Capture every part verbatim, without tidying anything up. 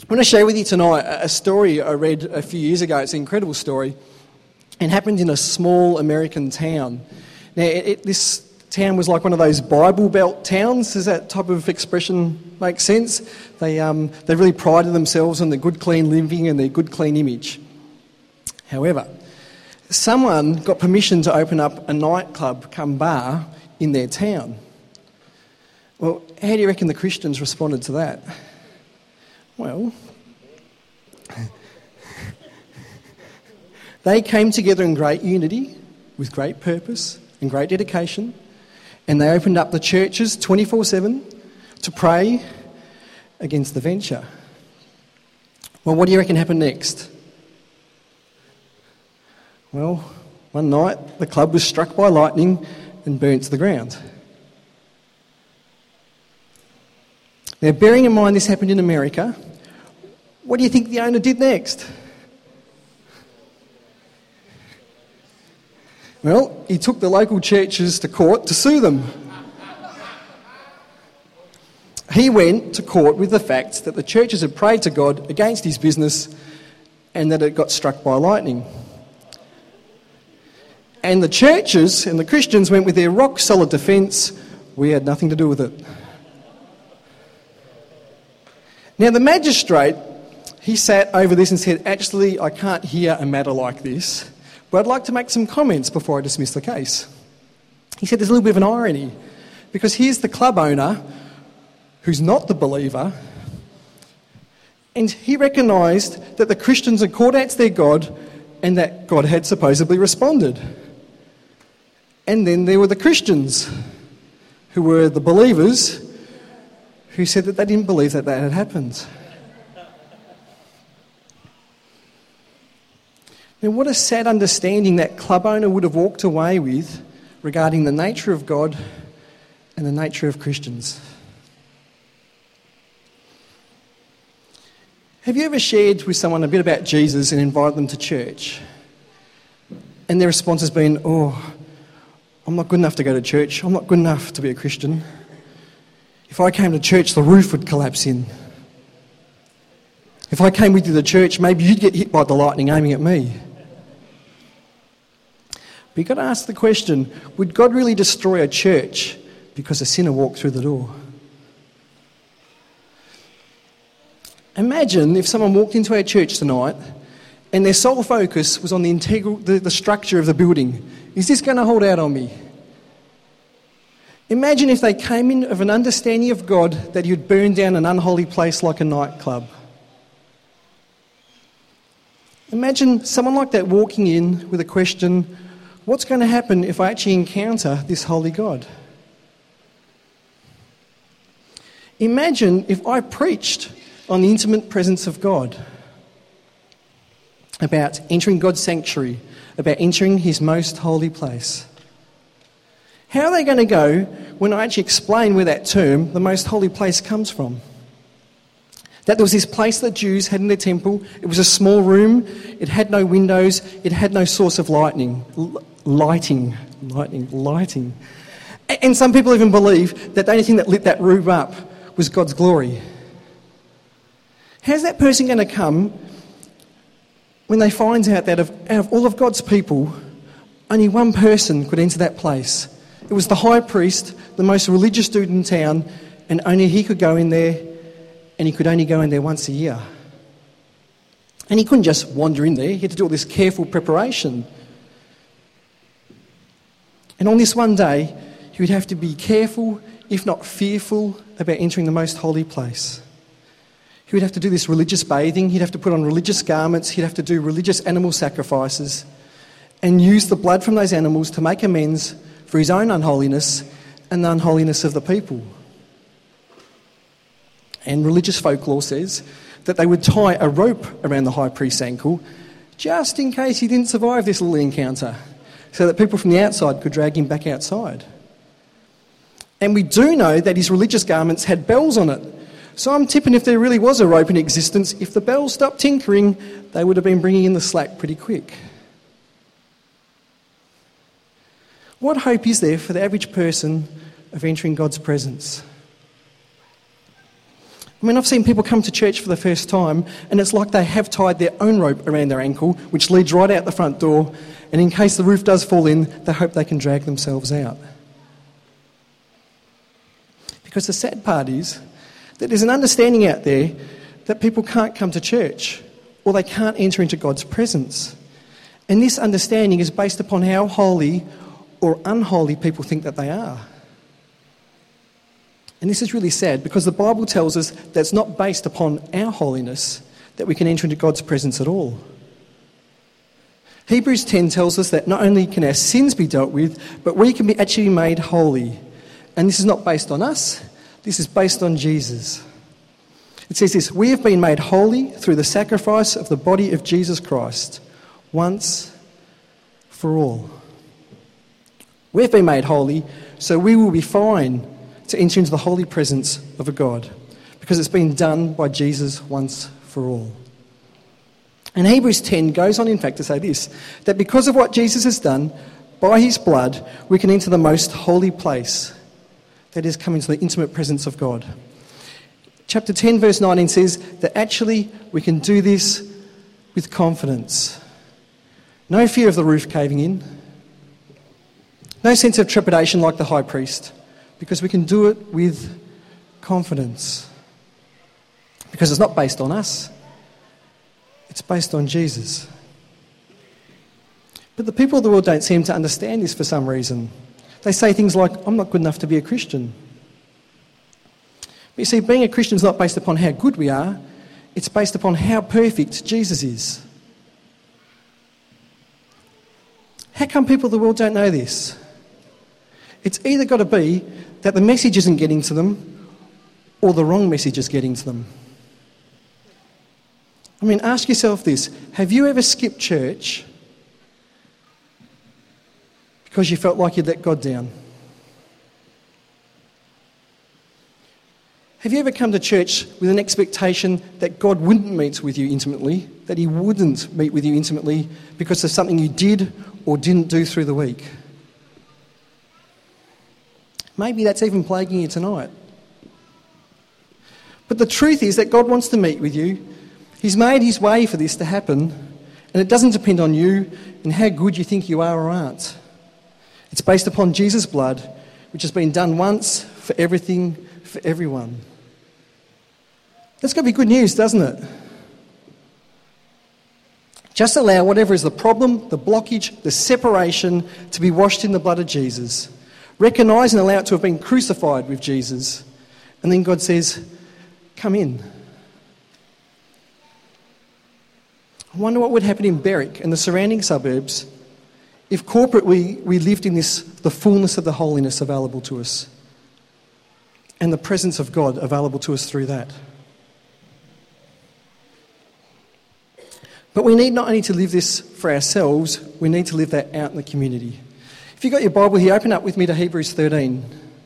I want to share with you tonight a story I read a few years ago. It's an incredible story. It happened in a small American town. Now, it, it, this town was like one of those Bible Belt towns. Does that type of expression make sense? They, um, they really prided themselves on their good, clean living and their good, clean image. However, someone got permission to open up a nightclub cum bar in their town. Well, how do you reckon the Christians responded to that? Well, they came together in great unity, with great purpose and great dedication, and they opened up the churches twenty-four seven to pray against the venture. Well, what do you reckon happened next? Well, one night the club was struck by lightning and burnt to the ground. Now, bearing in mind this happened in America, what do you think the owner did next? Well, he took the local churches to court to sue them. He went to court with the fact that the churches had prayed to God against his business and that it got struck by lightning. And the churches and the Christians went with their rock-solid defence, we had nothing to do with it. Now, the magistrate, he sat over this and said, actually, I can't hear a matter like this, but I'd like to make some comments before I dismiss the case. He said there's a little bit of an irony, because here's the club owner, who's not the believer, and he recognised that the Christians had called out to their God and that God had supposedly responded. And then there were the Christians, who were the believers, who said that they didn't believe that that had happened. Now, what a sad understanding that club owner would have walked away with regarding the nature of God and the nature of Christians. Have you ever shared with someone a bit about Jesus and invited them to church? And their response has been, oh, I'm not good enough to go to church. I'm not good enough to be a Christian. If I came to church, the roof would collapse in. If I came with you to church, maybe you'd get hit by the lightning aiming at me. But you've got to ask the question, would God really destroy a church because a sinner walked through the door? Imagine if someone walked into our church tonight and their sole focus was on the integral, the, the structure of the building. Is this going to hold out on me? Imagine if they came in of an understanding of God that He would burn down an unholy place like a nightclub. Imagine someone like that walking in with a question, what's going to happen if I actually encounter this holy God? Imagine if I preached on the intimate presence of God, about entering God's sanctuary, about entering His most holy place. How are they going to go when I actually explain where that term, the most holy place, comes from? That there was this place that Jews had in their temple. It was a small room. It had no windows. It had no source of lightning. L- lighting. Lightning. Lighting. And some people even believe that the only thing that lit that room up was God's glory. How's that person going to come when they find out that of, out of all of God's people, only one person could enter that place? It was the high priest, the most religious dude in town, and only he could go in there, and he could only go in there once a year. And he couldn't just wander in there. He had to do all this careful preparation. And on this one day, he would have to be careful, if not fearful, about entering the most holy place. He would have to do this religious bathing. He'd have to put on religious garments. He'd have to do religious animal sacrifices and use the blood from those animals to make amends for his own unholiness and the unholiness of the people. And religious folklore says that they would tie a rope around the high priest's ankle just in case he didn't survive this little encounter, so that people from the outside could drag him back outside. And we do know that his religious garments had bells on it. So I'm tipping if there really was a rope in existence, if the bells stopped tinkering, they would have been bringing in the slack pretty quick. What hope is there for the average person of entering God's presence? I mean, I've seen people come to church for the first time and it's like they have tied their own rope around their ankle, which leads right out the front door, and in case the roof does fall in, they hope they can drag themselves out. Because the sad part is that there's an understanding out there that people can't come to church or they can't enter into God's presence. And this understanding is based upon how holy or unholy people think that they are. And this is really sad because the Bible tells us that it's not based upon our holiness that we can enter into God's presence at all. Hebrews ten tells us that not only can our sins be dealt with, but we can be actually made holy. And this is not based on us, this is based on Jesus. It says this, we have been made holy through the sacrifice of the body of Jesus Christ, once for all. We've been made holy, so we will be fine to enter into the holy presence of a God, because it's been done by Jesus once for all. And Hebrews ten goes on, in fact, to say this, that because of what Jesus has done, by his blood, we can enter the most holy place, that is, come into the intimate presence of God. Chapter ten, verse nineteen says that actually we can do this with confidence. No fear of the roof caving in. No sense of trepidation like the high priest, because we can do it with confidence. Because it's not based on us, it's based on Jesus. But the people of the world don't seem to understand this for some reason. They say things like, I'm not good enough to be a Christian. But you see, being a Christian is not based upon how good we are, it's based upon how perfect Jesus is. How come people of the world don't know this? It's either got to be that the message isn't getting to them or the wrong message is getting to them. I mean, ask yourself this. Have you ever skipped church because you felt like you'd let God down? Have you ever come to church with an expectation that God wouldn't meet with you intimately, that he wouldn't meet with you intimately because of something you did or didn't do through the week? Maybe that's even plaguing you tonight. But the truth is that God wants to meet with you. He's made his way for this to happen, and it doesn't depend on you and how good you think you are or aren't. It's based upon Jesus' blood, which has been done once for everything, for everyone. That's got to be good news, doesn't it? Just allow whatever is the problem, the blockage, the separation to be washed in the blood of Jesus. Recognise and allow it to have been crucified with Jesus. And then God says, come in. I wonder what would happen in Berwick and the surrounding suburbs if corporately we lived in this, the fullness of the holiness available to us and the presence of God available to us through that. But we need not only to live this for ourselves, we need to live that out in the community. If you've got your Bible here, open up with me to Hebrews thirteen.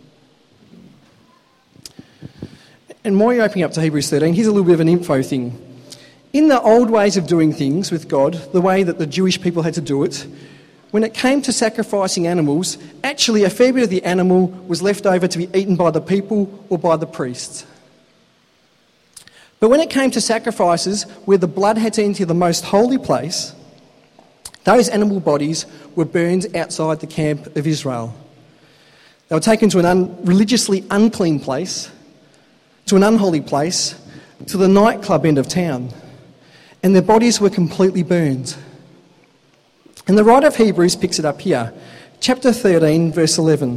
And while you're opening up to Hebrews thirteen, here's a little bit of an info thing. In the old ways of doing things with God, the way that the Jewish people had to do it, when it came to sacrificing animals, actually a fair bit of the animal was left over to be eaten by the people or by the priests. But when it came to sacrifices where the blood had to enter the most holy place, those animal bodies were burned outside the camp of Israel. They were taken to an un- religiously unclean place, to an unholy place, to the nightclub end of town, and their bodies were completely burned. And the writer of Hebrews picks it up here, chapter thirteen, verse eleven.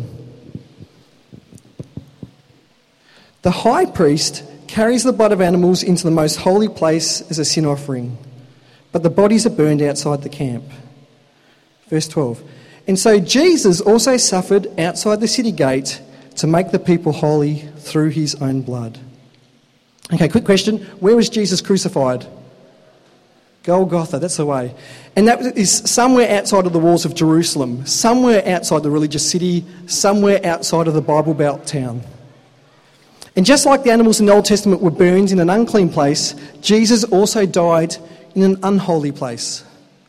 The high priest carries the blood of animals into the most holy place as a sin offering, but the bodies are burned outside the camp. Verse twelve. And so Jesus also suffered outside the city gate to make the people holy through his own blood. Okay, quick question. Where was Jesus crucified? Golgotha, that's the way. And that is somewhere outside of the walls of Jerusalem, somewhere outside the religious city, somewhere outside of the Bible Belt town. And just like the animals in the Old Testament were burned in an unclean place, Jesus also died in an unholy place.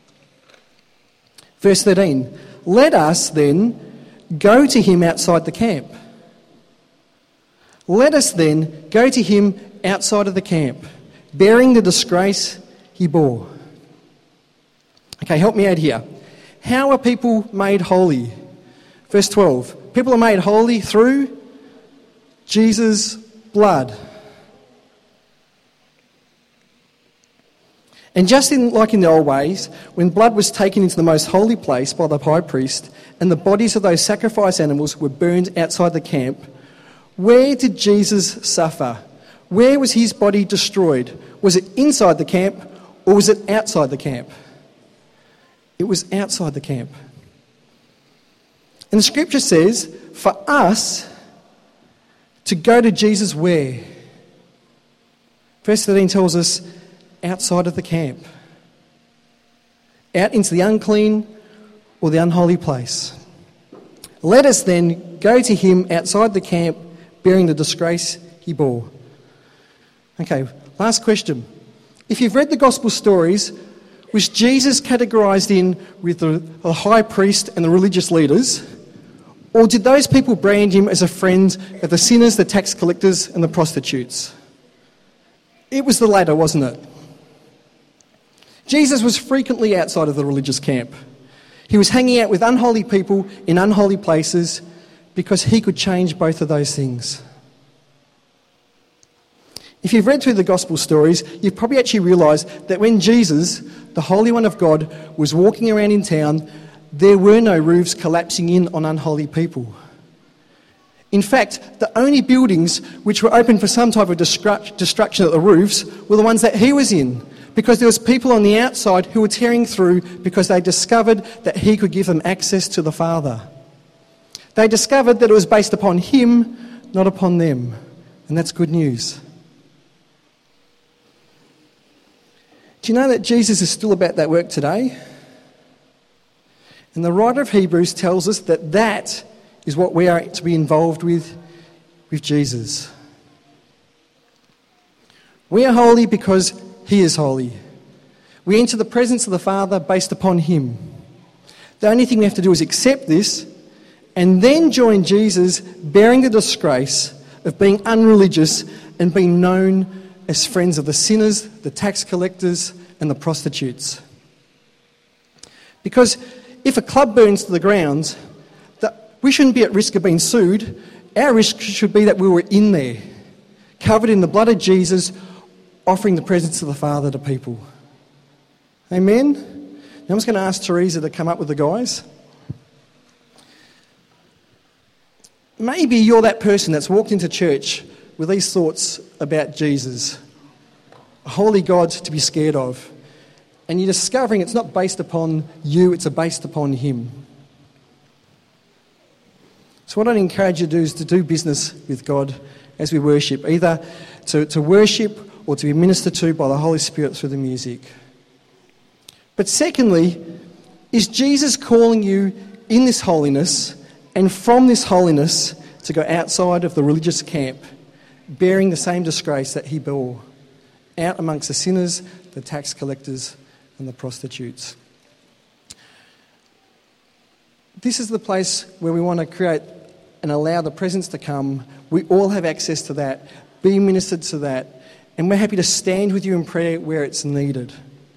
Verse thirteen, let us then go to him outside the camp. Let us then go to him outside of the camp, bearing the disgrace he bore. Okay, help me out here. How are people made holy? Verse twelve. People are made holy through Jesus' blood. And just in, like in the old ways, when blood was taken into the most holy place by the high priest and the bodies of those sacrifice animals were burned outside the camp, where did Jesus suffer? Where was his body destroyed? Was it inside the camp or was it outside the camp? It was outside the camp. And the scripture says, for us to go to Jesus where? Verse thirteen tells us, outside of the camp. Out into the unclean or the unholy place. Let us then go to him outside the camp, bearing the disgrace he bore. Okay, last question. If you've read the gospel stories, was Jesus categorised in with the, the high priest and the religious leaders? Or did those people brand him as a friend of the sinners, the tax collectors and the prostitutes? It was the latter, wasn't it? Jesus was frequently outside of the religious camp. He was hanging out with unholy people in unholy places because he could change both of those things. If you've read through the gospel stories, you've probably actually realised that when Jesus, the Holy One of God, was walking around in town, there were no roofs collapsing in on unholy people. In fact, the only buildings which were open for some type of destru- destruction at the roofs were the ones that he was in, because there was people on the outside who were tearing through because they discovered that he could give them access to the Father. They discovered that it was based upon him, not upon them. And that's good news. Do you know that Jesus is still about that work today? And the writer of Hebrews tells us that that is what we are to be involved with, with Jesus. We are holy because he is holy. We enter the presence of the Father based upon him. The only thing we have to do is accept this and then join Jesus bearing the disgrace of being unreligious and being known as friends of the sinners, the tax collectors and the prostitutes. Because if a club burns to the ground, we shouldn't be at risk of being sued. Our risk should be that we were in there, covered in the blood of Jesus, offering the presence of the Father to people. Amen? Now I'm just going to ask Teresa to come up with the guys. Maybe you're that person that's walked into church with these thoughts about Jesus, a holy God to be scared of, and you're discovering it's not based upon you, it's based upon him. So what I'd encourage you to do is to do business with God as we worship, either to, to worship or to be ministered to by the Holy Spirit through the music. But secondly, is Jesus calling you in this holiness and from this holiness to go outside of the religious camp, bearing the same disgrace that he bore, out amongst the sinners, the tax collectors and the prostitutes? This is the place where we want to create and allow the presence to come. We all have access to that, be ministered to that, and we're happy to stand with you in prayer where it's needed.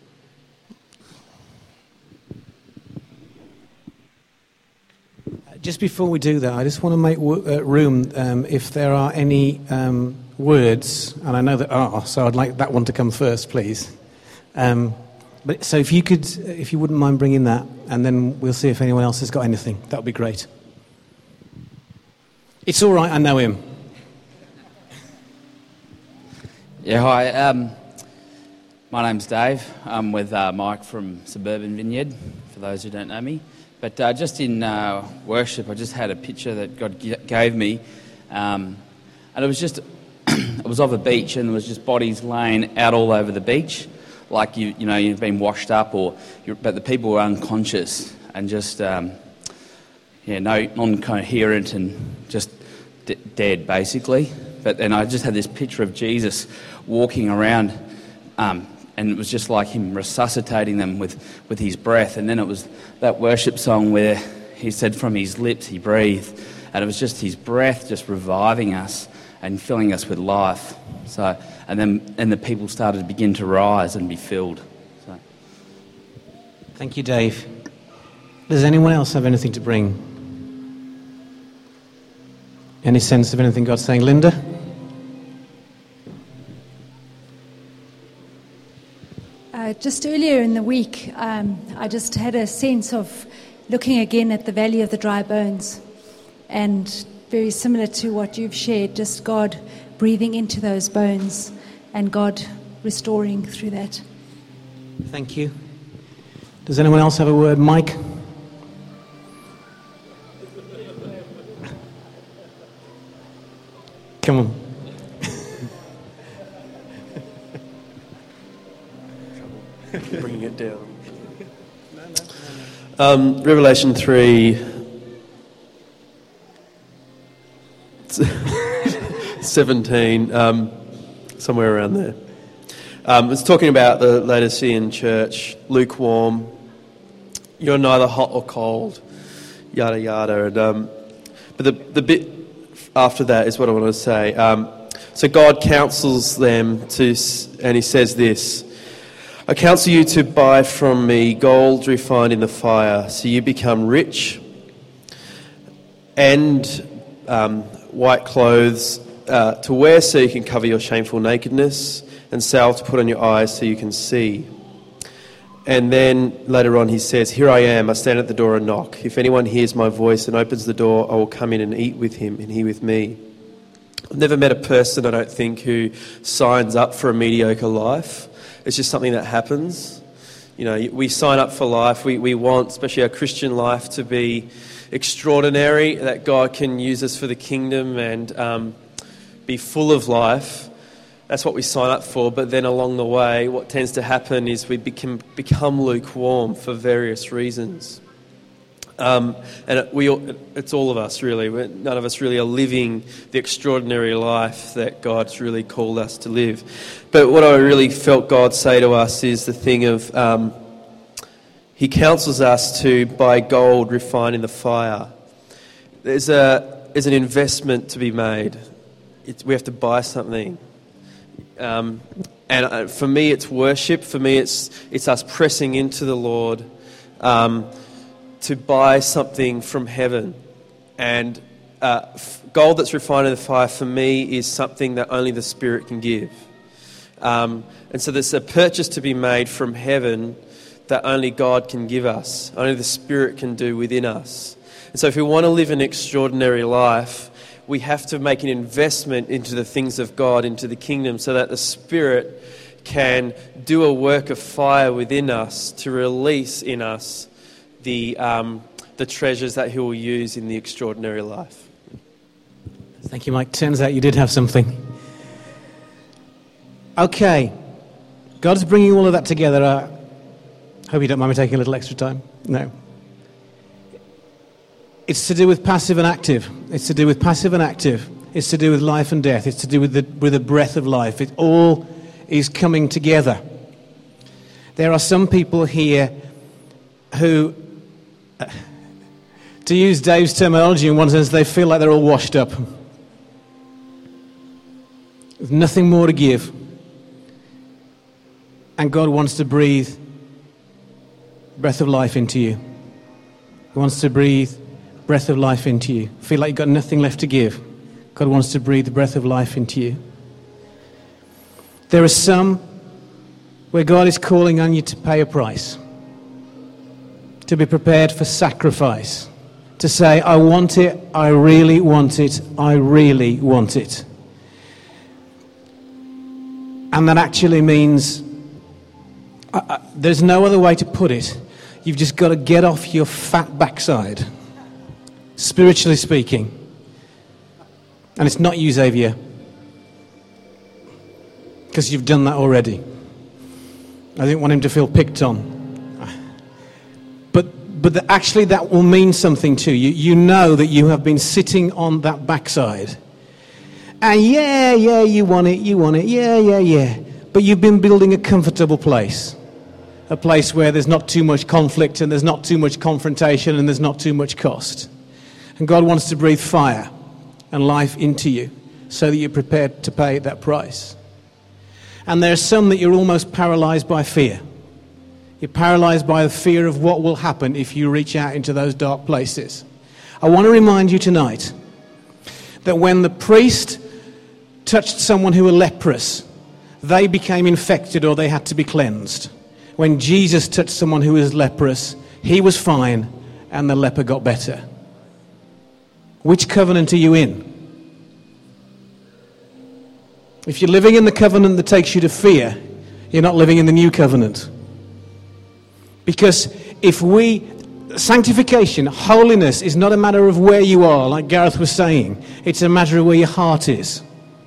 Just before we do that, I just want to make uh, room um, if there are any um, words, and I know there are, so I'd like that one to come first, please. Um, but so if you could, if you wouldn't mind bringing that, and then we'll see if anyone else has got anything. That would be great. It's all right, I know him. Yeah, hi. Um, my name's Dave. I'm with uh, Mike from Suburban Vineyard, for those who don't know me. But uh, just in uh, worship, I just had a picture that God g- gave me. Um, and it was just, it was of a beach, and there was just bodies laying out all over the beach. Like, you you know, you've been washed up, or you're, but the people were unconscious and just, um, yeah, no, non-coherent and just d- dead, basically. But then I just had this picture of Jesus walking around, um, and it was just like him resuscitating them with, with his breath. And then it was that worship song where he said from his lips he breathed, and it was just his breath just reviving us. and filling us with life. So, and then and the people started to begin to rise and be filled. So. Thank you, Dave. Does anyone else have anything to bring? Any sense of anything God's saying? Linda? Uh, just earlier in the week, um, I just had a sense of looking again at the Valley of the Dry Bones, and very similar to what you've shared, just God breathing into those bones and God restoring through that. Thank you. Does anyone else have a word? Mike? Come on. Bringing it down. Um, Revelation three, seventeen, um, somewhere around there. Um, it's talking about the Laodicean church, lukewarm. You're neither hot or cold, yada yada. And um, but the the bit after that is what I want to say. Um, so God counsels them to, and He says this. I counsel you to buy from me gold refined in the fire, so you become rich, and um, white clothes uh, to wear so you can cover your shameful nakedness, and salve to put on your eyes so you can see. And then later on he says, here I am, I stand at the door and knock. If anyone hears my voice and opens the door, I will come in and eat with him and he with me. I've never met a person, I don't think, who signs up for a mediocre life. It's just something that happens. You know, we sign up for life. We, we want, especially our Christian life, to be extraordinary, that God can use us for the kingdom and um, be full of life. That's what we sign up for. But then along the way, what tends to happen is we become, become lukewarm for various reasons. Um, and it, we, it's all of us, really. We're, none of us really are living the extraordinary life that God's really called us to live. But what I really felt God say to us is the thing of, um, He counsels us to buy gold refined in the fire. There's a there's an investment to be made. It's, we have to buy something. Um, and for me, it's worship. For me, it's it's us pressing into the Lord. Um, to buy something from heaven. And uh, f- gold that's refined in the fire, for me, is something that only the Spirit can give. Um, and so there's a purchase to be made from heaven that only God can give us, only the Spirit can do within us. And so if we want to live an extraordinary life, we have to make an investment into the things of God, into the kingdom, so that the Spirit can do a work of fire within us to release in us the um, the treasures that He will use in the extraordinary life. Thank you, Mike. Turns out you did have something. Okay. God's bringing all of that together. I hope you don't mind me taking a little extra time. No. It's to do with passive and active. It's to do with passive and active. It's to do with life and death. It's to do with the, with the breath of life. It all is coming together. There are some people here who, to use Dave's terminology, in one sense, they feel like they're all washed up. There's nothing more to give. And God wants to breathe breath of life into you. He wants to breathe breath of life into you. Feel like you've got nothing left to give. God wants to breathe the breath of life into you. There are some where God is calling on you to pay a price. To be prepared for sacrifice. To say, I want it, I really want it, I really want it. And that actually means, uh, uh, there's no other way to put it. You've just got to get off your fat backside. Spiritually speaking. And it's not you, Xavier. Because you've done that already. I didn't want him to feel picked on. But but the, actually that will mean something to you. You know that you have been sitting on that backside. And yeah, yeah, you want it, you want it, yeah, yeah, yeah. But you've been building a comfortable place. A place where there's not too much conflict and there's not too much confrontation and there's not too much cost. And God wants to breathe fire and life into you. so that you're prepared to pay that price. And there are some that you're almost paralyzed by fear. You're paralyzed by the fear of what will happen if you reach out into those dark places. I want to remind you tonight that when the priest touched someone who were leprous, they became infected or they had to be cleansed. When Jesus touched someone who was leprous, he was fine and the leper got better. Which covenant are you in? If you're living in the covenant that takes you to fear, you're not living in the new covenant. Because if we, sanctification, holiness is not a matter of where you are, like Gareth was saying. It's a matter of where your heart is.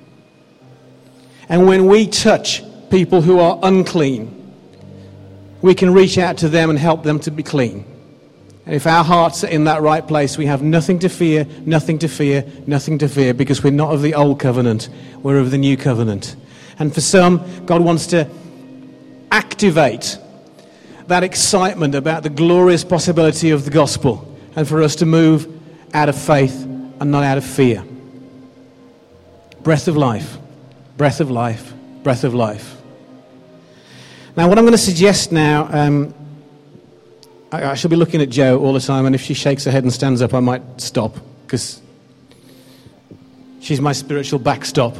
And when we touch people who are unclean, we can reach out to them and help them to be clean. And if our hearts are in that right place, we have nothing to fear, nothing to fear, nothing to fear, because we're not of the old covenant, we're of the new covenant. And for some, God wants to activate that excitement about the glorious possibility of the gospel, and for us to move out of faith and not out of fear. Breath of life, breath of life, breath of life. Now, what I'm going to suggest now, um, I, I shall be looking at Jo all the time, and if she shakes her head and stands up, I might stop, because she's my spiritual backstop.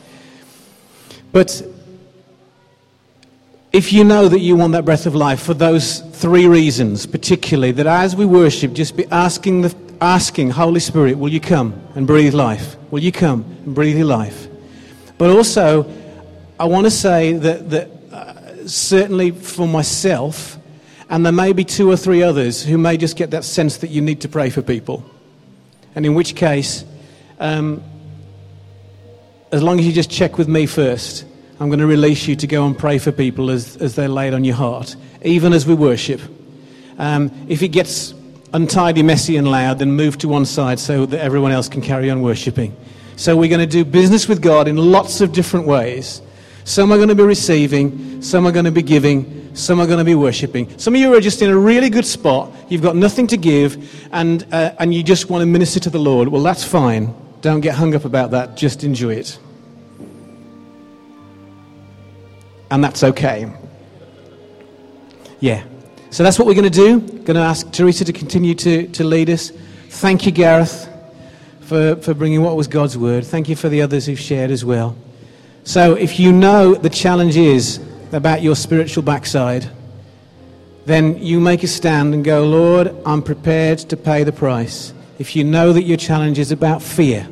But if you know that you want that breath of life, for those three reasons, particularly, that as we worship, just be asking, the, asking Holy Spirit, will you come and breathe life? Will you come and breathe your life? But also, I want to say that, that uh, certainly for myself, and there may be two or three others who may just get that sense that you need to pray for people. And in which case, um, as long as you just check with me first, I'm going to release you to go and pray for people as, as they're laid on your heart, even as we worship. Um, if it gets untidy, messy and loud, then move to one side so that everyone else can carry on worshiping. So we're going to do business with God in lots of different ways. Some are going to be receiving, some are going to be giving, some are going to be worshiping. Some of you are just in a really good spot, you've got nothing to give, and, uh, and you just want to minister to the Lord. Well, that's fine. Don't get hung up about that, just enjoy it. And that's okay. Yeah. So that's what we're going to do. Going to ask Teresa to continue to, to lead us. Thank you, Gareth, for, for bringing what was God's word. Thank you for the others who've shared as well. So if you know the challenge is about your spiritual backside, then you make a stand and go, Lord, I'm prepared to pay the price. If you know that your challenge is about fear,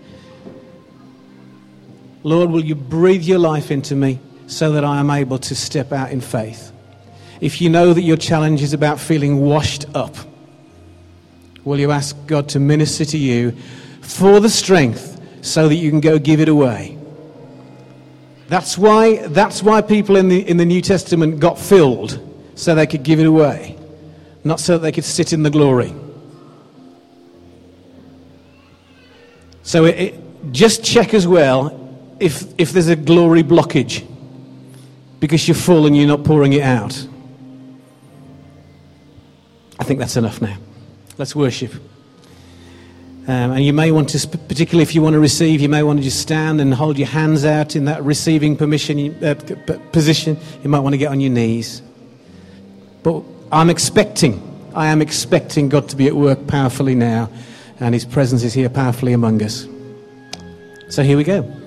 Lord, will you breathe your life into me so that I am able to step out in faith? If you know that your challenge is about feeling washed up, will you ask God to minister to you for the strength so that you can go give it away? That's why, that's why people in the, in the New Testament got filled, so they could give it away, not so that they could sit in the glory. So it, it, just check as well if, if there's a glory blockage, because you're full and you're not pouring it out. I think that's enough now. Let's worship. Um, and you may want to, particularly if you want to receive, you may want to just stand and hold your hands out in that receiving permission uh, position. You might want to get on your knees. But I'm expecting, I am expecting God to be at work powerfully now, and his presence is here powerfully among us. So here we go.